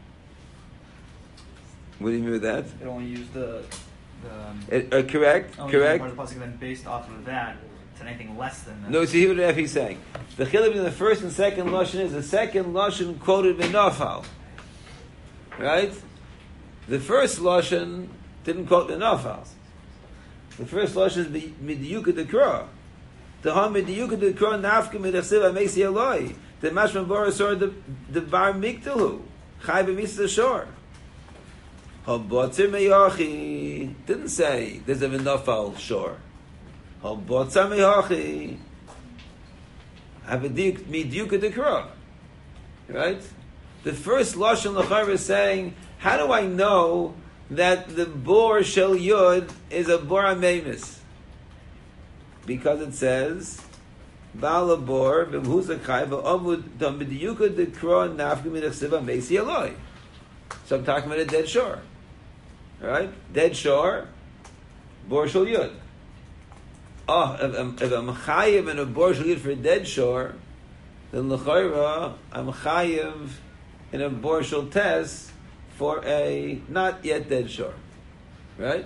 What do you mean with that? It only used the. the um, It, uh, correct, only used one correct. part of the puzzle, and then based off of that, to anything less than that. No, see what F he's saying. The chiluk between the first and second lashon is the second lashon quoted in Nafal, right? The first lashon didn't quote the Nafal. The first lashon is midiyuka dekra. The ha midiyuka dekra nafka midachsiva meisi aloi. The mashman boras or the the bar miktalu chai b'misa shor. Habotzer meyachi didn't say there's a Nafal shore. Habotzer meyachi have a midiyuka dekra. Right? The first lashon lachar is saying, how do I know that the bor shel yud is a bor amemis? Because it says bala bor b'mhuzakay v'avud midiyuka dekra nafka midachsiva meisi aloi. So I'm talking about a dead shore. Right? Dead shore, bor shel yud. Oh, if I'm, if I'm chayiv in a bor shel yud for a dead shore, then l'chayra I'm chayiv in a bor shel tes for a not yet dead shore, right?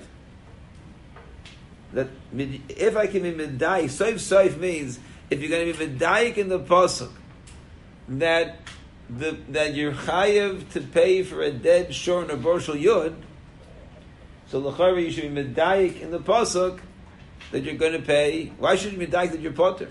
That if I can be medayik, soif soif means if you're going to be medayik in the pasuk that the that you're chayiv to pay for a dead shore in a bor shel yud, so l'chayra you should be medayik in the pasuk that you're going to pay. Why should you be medayik that you're potter?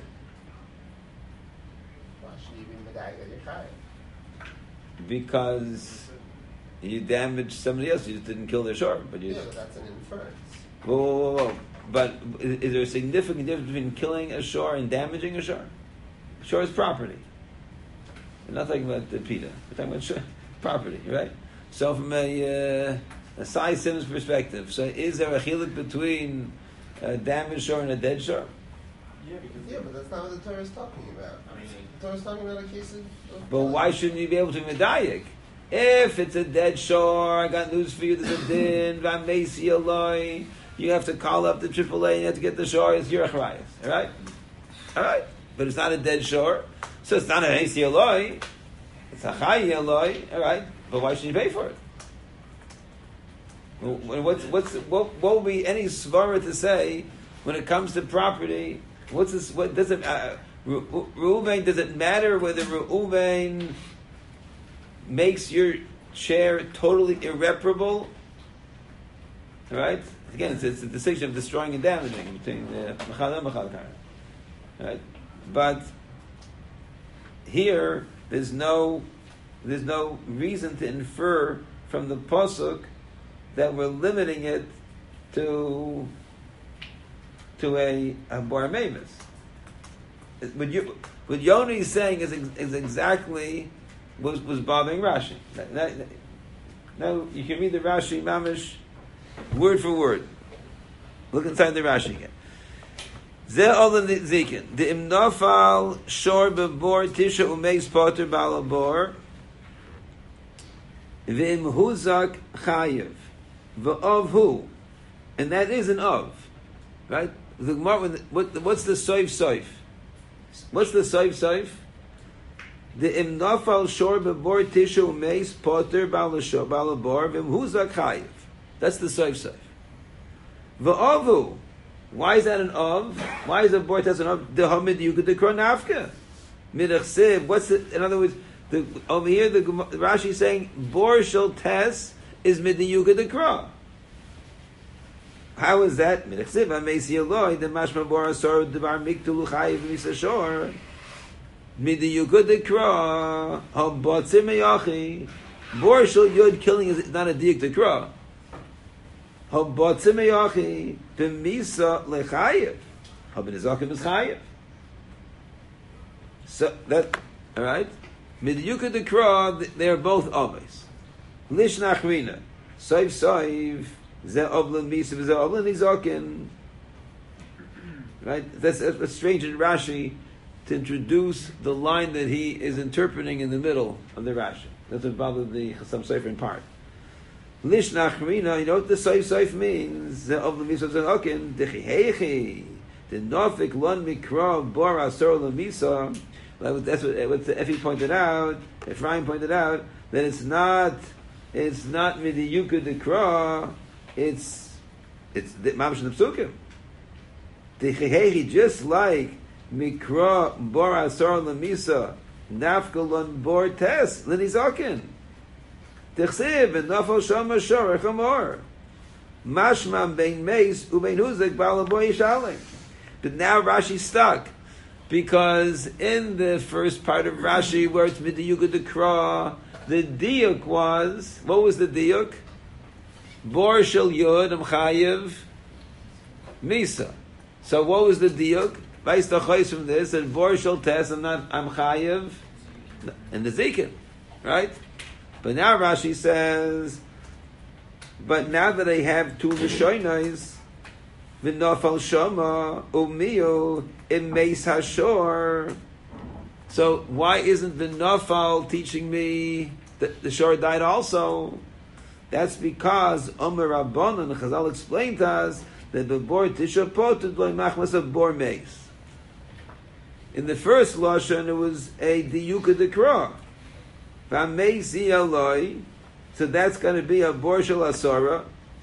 Why should you be medayik that you're chayiv? Because you damaged somebody else. You just didn't kill their shore, but you. Yeah, but that's an inference. Whoa, whoa, whoa, whoa! But is, is there a significant difference between killing a shore and damaging a shore? Shore is property. We're not talking about the pita. We're talking about shore, property, right? So, from a uh, a Sai Sims perspective, so is there a chiluk between a damaged shore and a dead shore? Yeah, because yeah, but that's not what the Torah is talking about. I mean, the Torah is talking about a case of. of But why shouldn't you be able to be medayik? If it's a dead shore, I got news for you. There's a din, v'amesi aloi. You have to call up the triple A and you have to get the shore. It's your achrayas, all right? All right, but it's not a dead shore, so it's not a hesi aloi. It's a chayi aloi, all right? But why should you pay for it? What's what's what? What would be any svara to say when it comes to property? What's this? What does it? Uh, Reuven, does it matter whether Reuven makes your share totally irreparable? All right. Again, it's, it's a distinction of destroying and damaging between the machal and machal kara. Right. But here, there's no there's no reason to infer from the pasuk that we're limiting it to to a, a bar memis. What, you, what Yoni is saying is, is exactly was was bothering Rashi. Now, now you can read the Rashi mamish word for word. Look inside the Rashi again. Ze olen zikin the imnafal shor bebor tisha umeis poter balabor v'im huzak chayiv v'ovhu and that is an of, right? The Gemara, when the, what, what's the soif soif? What's the soif soif? The imnafal shor bebor tishu meis poter balashor balabor v'mhuzak chayiv. That's the soif soif. V'avu. Why is that an of? Why is a bor test an of? The hamid yugad the kronafka. Midachsiv. What's the? In other words, the, over here the Rashi is saying bor shel tes is mid the yugad the kron. How is that? Midachsiv amesi eloi the mashma bor asor debar miktulu chayiv misashor. Midi yugud dekra habatzim yachi bor shel yud killing is not a diak dekra habatzim yachi b'misa lechayev habenizakim is chayev. So that all right. Midi yugud dekra they are both always lish nachrina soif soif ze ovlen misa ze ovlen nizakin. Right. That's that's strange in Rashi to introduce the line that he is interpreting in the middle of the Rashi. That's what bothered the Chassam Sofer in part. Lish nachrina, you know what the soif soif means? Of the misa zenokin, dechihechi, the nofik lon mikra bor asor lemisa. That's what, what the Efi pointed out. Ephraim pointed out that it's not, it's not midiyuka dekra. It's it's the mamash the psukim. Dechihechi, just like Mikra bor asor lemisa nafkalon bor tes lenizakin tichsiv and nafal shama shor chamor mashmam bein meis ubein huzek balaboy yishaling. But now Rashi's stuck because in the first part of Rashi where it's midiyuga dekra, the diuk was, what was the diuk? Bor shel yud am chayiv misa. So what was the diuk? Based on from this, and bor shel tes, I'm not, I'm chayiv, and the zikin, right? But now Rashi says, but now that I have two rishonos, v'nafal shama umiyu imeis hashor. So why isn't the nafal teaching me that the shor died also? That's because Omer Rabbanan and Chazal explained to us that the bor tisha poted loy machmas of bor meis. In the first lashon, it was a diyuka dekra. V'ameisi aloi, so that's going to be a bor shel asara.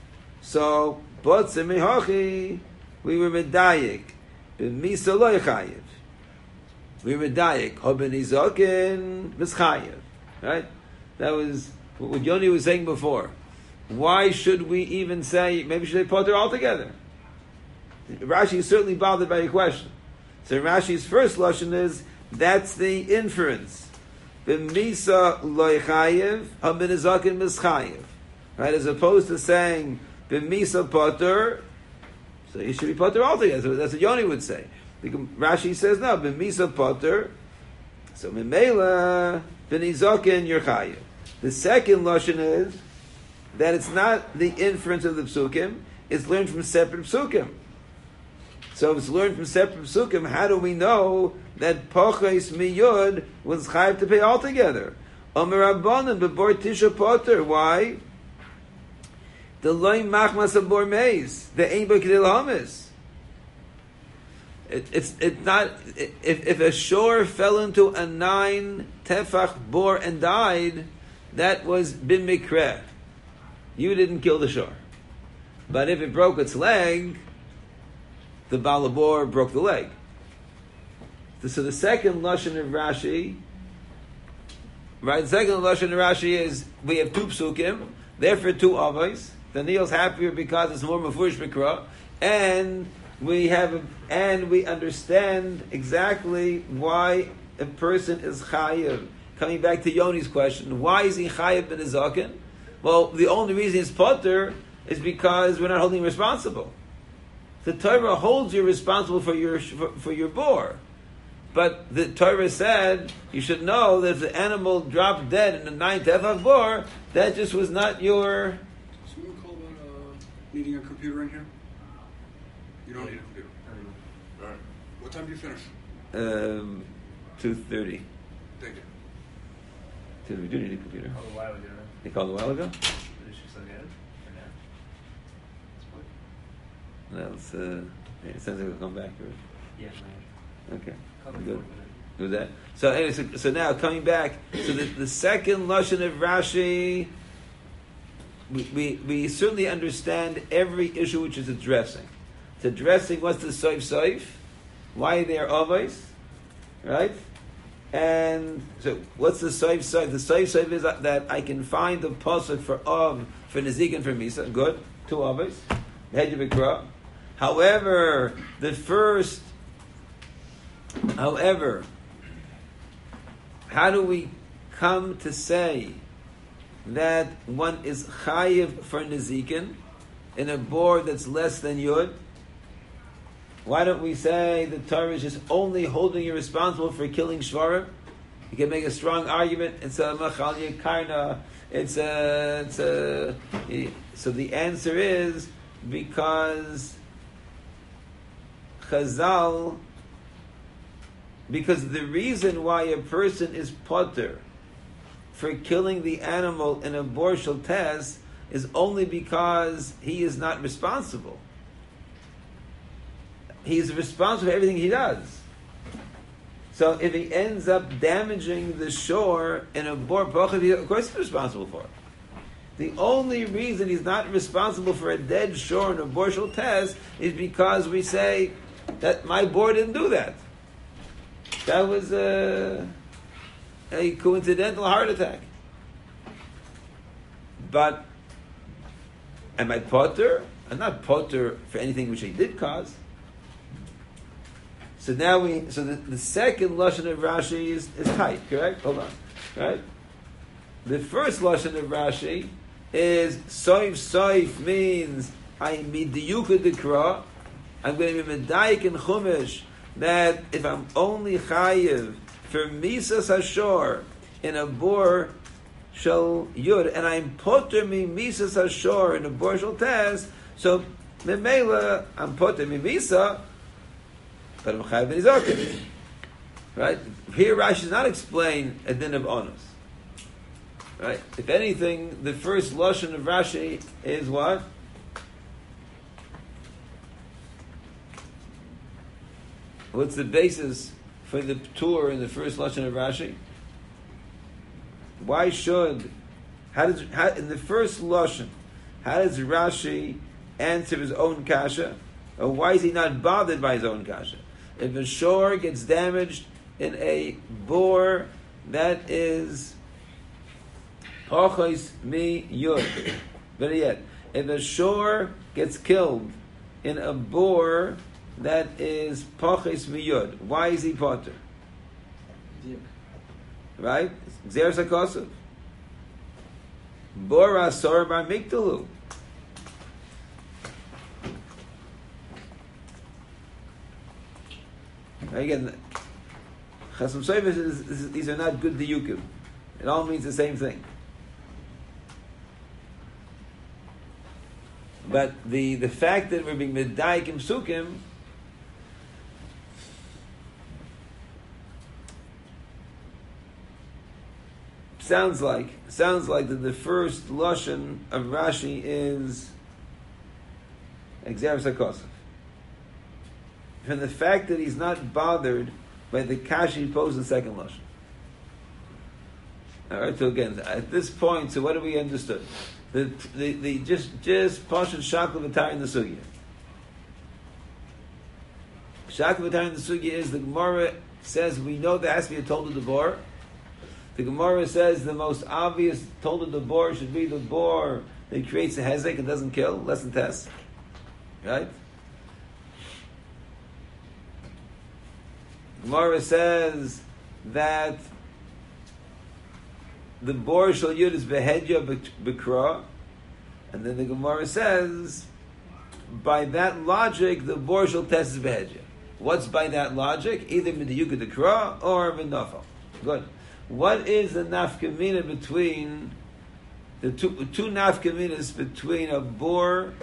So botzim mehachi, we were medayik. B'misa loy chayiv. We were medayik. Hoben izakin mischayiv. Right? That was what Yoni was saying before. Why should we even say, maybe should they potter altogether? Rashi is certainly bothered by your question. So Rashi's first lashon is that's the inference. B'misa loy chayiv, habenizakin mischayiv. Right, as opposed to saying b'misa potter, so he should be potter altogether. That's what Yoni would say. Rashi says no, b'misa potter. So memela b'nizakin your chayiv. The second lashon is that it's not the inference of the psukim; it's learned from separate psukim. So if it's learned from separate psukim, how do we know that Poches Miyud was chayiv to pay altogether? Omer Rabbanan b'bor tisha potter. Why? The loy machmas of bor meis. The ein bo kedil hamis. It's it's not. If if a shor fell into a nine tefach bor and died, that was bin mikreh. You didn't kill the shor. But if it broke its leg, the balabor broke the leg. So the second lashon of Rashi, right? The second lashon of Rashi is we have two psukim, therefore two avos. The Neil's happier because it's more mafurish mikra, and we have a, and we understand exactly why a person is chayiv. Coming back to Yoni's question, why is he chayiv ben azakin? Well, the only reason he's potter is because we're not holding him responsible. The Torah holds you responsible for your for, for your bor, but the Torah said you should know that if the animal dropped dead in the ninth tefach bor, that just was not your. Someone call about uh, needing a computer in here. You don't need a computer. All right. What time do you finish? Um, two thirty. Thank you. Did we do need a computer? Oh, a while ago. They called a while ago. Did she still get it? Or no? It's fine. No, it's, uh, it sounds like we'll come back to it. Yeah, Okay, Cover good. for Do that. So anyway, so, so now coming back, so the, the second lashon of Rashi, we, we we certainly understand every issue which is addressing. It's addressing what's the soif soif, why they are avos, right? And so what's the soif soif? The soif soif is that, that I can find the pasuk for av for nezik and for misa. Good, two avos. However, the first, however. How do we come to say that one is chayiv for nezikin in a board that's less than yud? Why don't we say the Torah is just only holding you responsible for killing shvarim? You can make a strong argument. It's a machal yekarna. It's a. It's a. So the answer is because Chazal. Because the reason why a person is potter for killing the animal in a borshal test is only because he is not responsible. He is responsible for everything he does. So if he ends up damaging the shore in a bor pocher, of course he's responsible for it. The only reason he's not responsible for a dead shore in a borshal test is because we say that my boar didn't do that. That was a, a coincidental heart attack. But am I potter? I'm not potter for anything which I did cause. So now we, so the, the second lashon of Rashi is, is tight, correct? Hold on, right? The first lashon of Rashi is soif soif means I midiyuka dekra. I'm going to be medayik in chumash that if I'm only chayiv for misas hashor in a bor shel yud, and I'm potter mi misas hashor in a bor shel tes, so memela I'm potter mi misa, but I'm chayiv in izakim. Right here, Rashi does not explain a din of onus. Right. If anything, the first lashon of Rashi is what? What's the basis for the tour in the first lashon of Rashi? Why should, how does, how, in the first lashon, how does Rashi answer his own kasha? Or why is he not bothered by his own kasha? If a shore gets damaged in a bore that is pachos mi yud, better yet, if a shore gets killed in a bore that is pachos miyud, why is he potter? Right? Xer sakosav. Bora sor bar mikdalu. Again, chasam soifis is, is, these are not good diyukim. It all means the same thing. But the, the fact that we're being medayik im sukim sounds like sounds like that the first lashon of Rashi is exer sakosov. From the fact that he's not bothered by the kasha he posed in the second lashon. All right. So again, at this point, so what have we understood? The the, the just just pashut shakla v'tar in the sugya. Shakla v'tar in the sugya is the Gemara says we know there has to be a told of the bor. The Gemara says the most obvious told of the bor should be the bor that creates a hezek and doesn't kill, less than test. Right? Gemara says that the bor shel yud is behedya b'kra, and then the Gemara says by that logic the bor shel test is behedya. What's by that logic? Either midiyuka dekra or v'nafal. Good. What is the nafkamina between the two two nafkaminas between a bor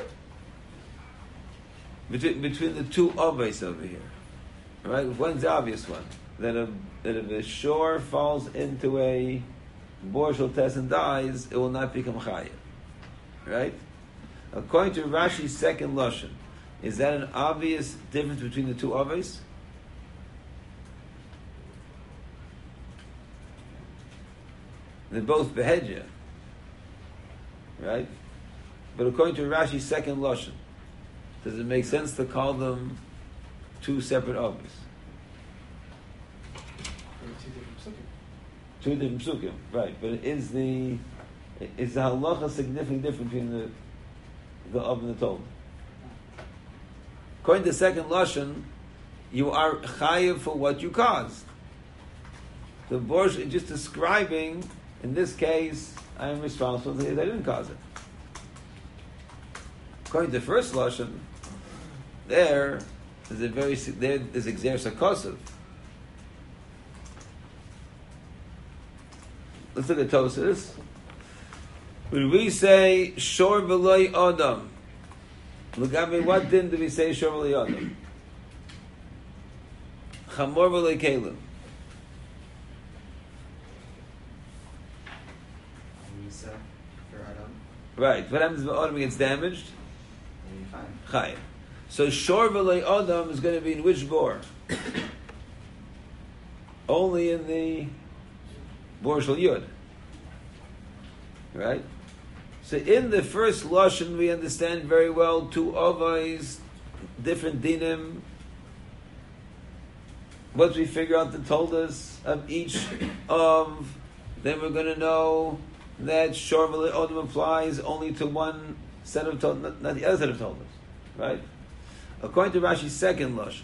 between between the two obvious over here? Right? One's the obvious one that a that if a shore falls into a bor shel test and dies, it will not become chayiv. Right? According to Rashi's second lashon, Is that an obvious difference between the two avos? They're both behedya, right? But according to Rashi's second lashon, does it make sense to call them two separate avos? Two different psukim, right? But is the is the halacha significantly different between the the of and the told? According to the second lashon, you are chayiv for what you caused. The Borsh is just describing. In this case, I am responsible because I didn't cause it. According to the first lashon, there is a very there is exer sakosiv. Let's look at Tosas. When we say shor v'loy adam, look at me. What din do we say shor v'loy adam? Chamor v'loy kelim. Misa for Adam. Right. What happens if Adam gets damaged? Chayim. So shor v'loy adam is going to be in which bor? Only in the bor shel yud. Right? So in the first lashon we understand very well two avos, different dinim. Once we figure out the toldas of each of, then we're going to know that shor v'loy adam applies only to one set of toldas, not, not the other set of toldas. Right? According to Rashi's second lashon,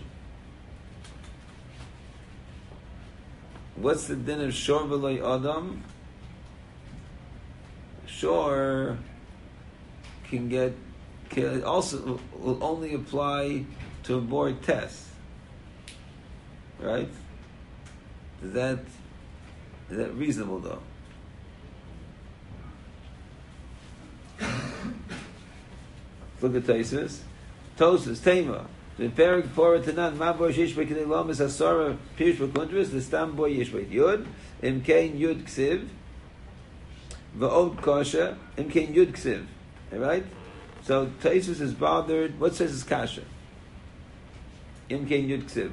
what's the din of shor v'loy adam? Shor can get can also will only apply to a board test, right? Is that is that reasonable though? Look at Tosfos. Tosfos Tema. The Perik Pora Tanan Mabor Yishbei Kedei Lomis Asara Pirush B'Kuntris the Stam Boy Yishbei Yud Im Kein Yud Ksiv V'Od Kasha Im Kein Yud Ksiv. All right. So Tosfos is bothered. What says is Kasha? Im Kein Yud Ksiv.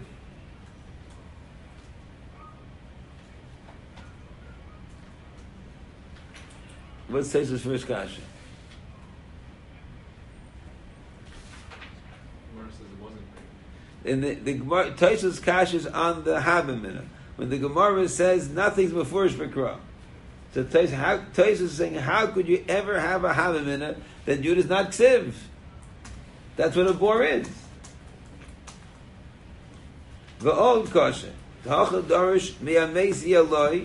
What says his first Kasha? In the the Gemara, Tosfos Kasha is on the Habamina. When the Gemara says nothing's before Shbekra. So Tosfos is saying, how could you ever have a Habamina that Yud is not Ksiv? That's what a bor is. V'ol Kasha. T'achal Darish mi'amesi aloi.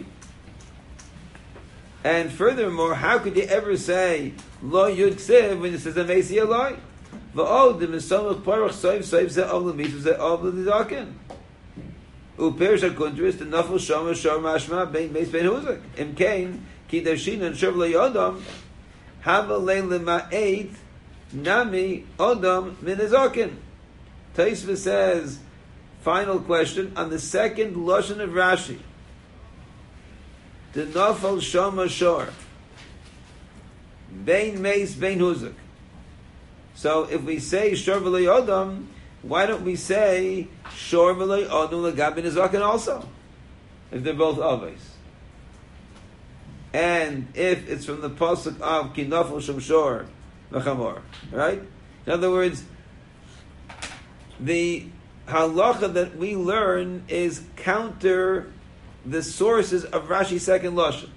And furthermore, how could you ever say Lo Yud Ksiv when it says amesi aloi? V'od the misamach parach soif soif ze avla mitzvah ze avla didaken. Uperish hakuntris the nafel shama shor mashma bein beis bein huzak. Im kain ki darshin and shov le'odam hava lein lema'et nami odam min azaken. Tosfos says, final question on the second lashon of Rashi. The nafel shama shor bein meis bein huzak. So if we say shor v'loy adam, why don't we say shor v'loy adam l'gabin azaken also? If they're both avos. And if it's from the pasuk of ki nafel sham shor v'chamor, right? In other words, the halacha that we learn is counter the sources of Rashi's second lashon.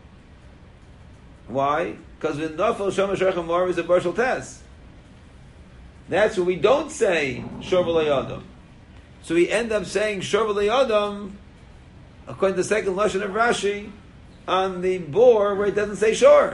Why? Because the nafel sham shor v'chamor is a partial test. That's what we don't say shor v'loy adam. So we end up saying shor v'loy adam according to the second lashon of Rashi on the bor where it doesn't say shor.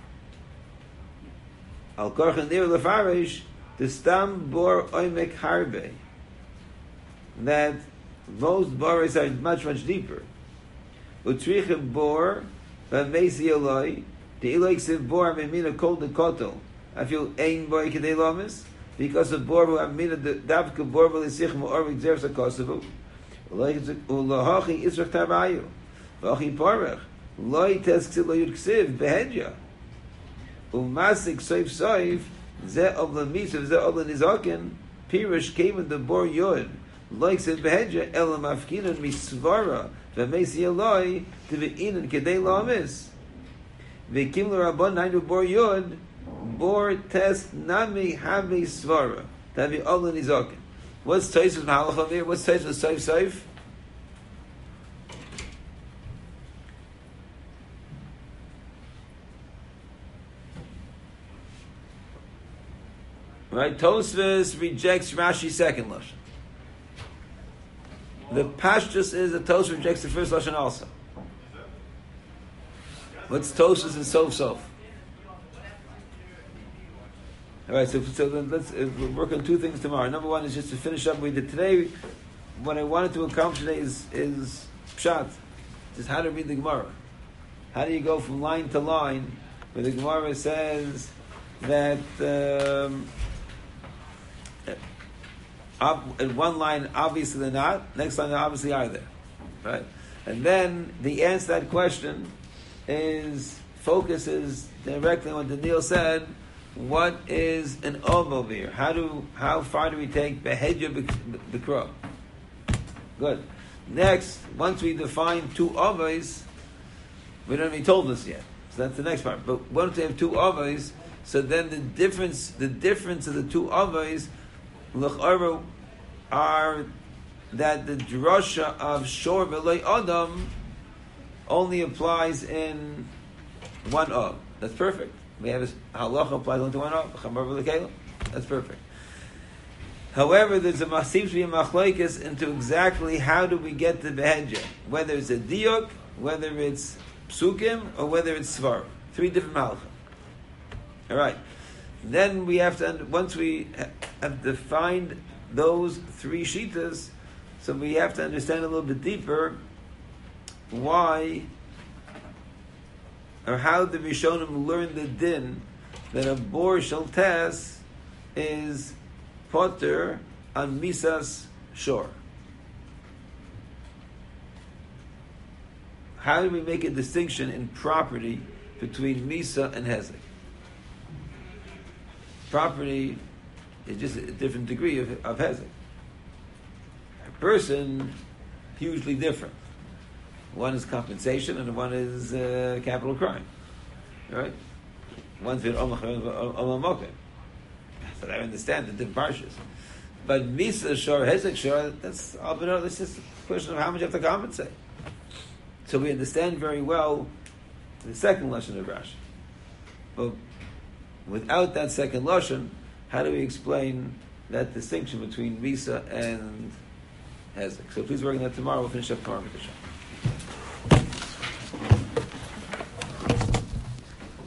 Al korchen dir lefarish the stam bor oimek harbe. That most bores are much much deeper. Utricha bor v'mesi aloi the iloiksiv bor memina kol de kotel. I feel ein boy kedei lamis. Because of bor who amina the davka bor v'lisich mu'orvik zer sakosavu, ulahachi israch tarayu, v'achi parach, loy tes ksiv lo yud ksiv behedya, umasik soif soif ze of the mitzvah ze of the nizaken Pirish came in the bor yod, like said behedja elam afkinan misvara v'meisi eloi to be inan kedei lamis. V'kim l'rabban nainu bor yod bor test nami have svara that be all in izakin. What's Tosfos Mahalacha there? What's Tosfos Saif Saif? Right, Tosfos rejects Rashi's second lashon. The Pashtus is that Tosfos rejects the first lashon also. What's Tosfos and Sof Sof? All right, so, so then let's uh, we'll work on two things tomorrow. Number one is just to finish up with it today. What I wanted to accomplish today is is pshat, just how to read the Gemara. How do you go from line to line where the Gemara says that um, Ob- in one line, obviously they're not. Next line, they obviously are there, right? And then the answer to that question is focuses directly on what Daniel said. What is an ov over here? How do how far do we take behedya b'kra? Good. Next, once we define two ovos, we don't even told us yet. So that's the next part. But once we have two ovos, so then the difference the difference of the two ovos l'chara are that the drasha of shor v'loy adam only applies in one ov. That's perfect. We have a halacha applies only to one ov. Chamar v'lekelim. That's perfect. However, there's a seems to be a machlokes into exactly how do we get to behedya, whether it's a diuk, whether it's psukim, or whether it's svar. Three different halacha. All right. Then we have to, once we have defined those three shitas, so we have to understand a little bit deeper why or how the Rishonim learned the din that a bor shaltes is potter on misas shor. How do we make a distinction in property between misa and hezek? Property is just a different degree of, of hezek. A person, hugely different. One is compensation and one is uh, capital crime. Right? One's been omamokim. So I understand the different parshas. But misa shor, hezek shor, that's that's just a question of how much you have to compensate. So we understand very well the second lashon of Rashi. But without that second lashon, how do we explain that distinction between misa and hezek? So please work on that tomorrow. We'll finish up tomorrow with the show.